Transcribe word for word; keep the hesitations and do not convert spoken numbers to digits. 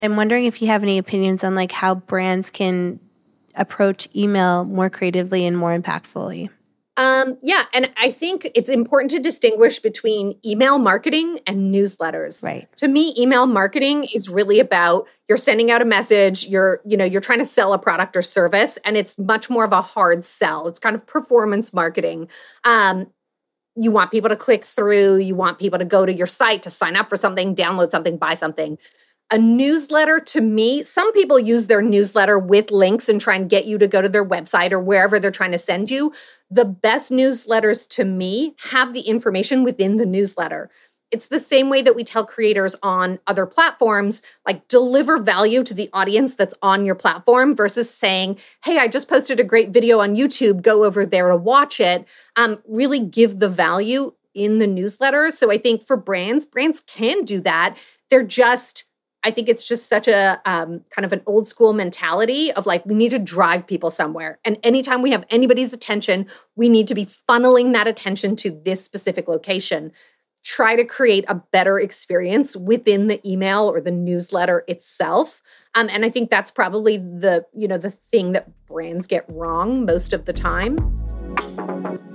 I'm wondering if you have any opinions on like how brands can approach email more creatively and more impactfully. Um, yeah. And I think it's important to distinguish between email marketing and newsletters. Right. To me, email marketing is really about you're sending out a message, you're, you know, you're trying to sell a product or service, and it's much more of a hard sell. It's kind of performance marketing. Um, you want people to click through, you want people to go to your site to sign up for something, download something, buy something. A newsletter, to me, some people use their newsletter with links and try and get you to go to their website or wherever they're trying to send you. The best newsletters, to me, have the information within the newsletter. It's the same way that we tell creators on other platforms, like deliver value to the audience that's on your platform versus saying, hey, I just posted a great video on YouTube, go over there to watch it. Um, really give the value in the newsletter. So I think for brands, brands can do that. They're just... I think it's just such a um, kind of an old school mentality of like, we need to drive people somewhere. And anytime we have anybody's attention, we need to be funneling that attention to this specific location. Try to create a better experience within the email or the newsletter itself. Um, and I think that's probably the, you know, the thing that brands get wrong most of the time.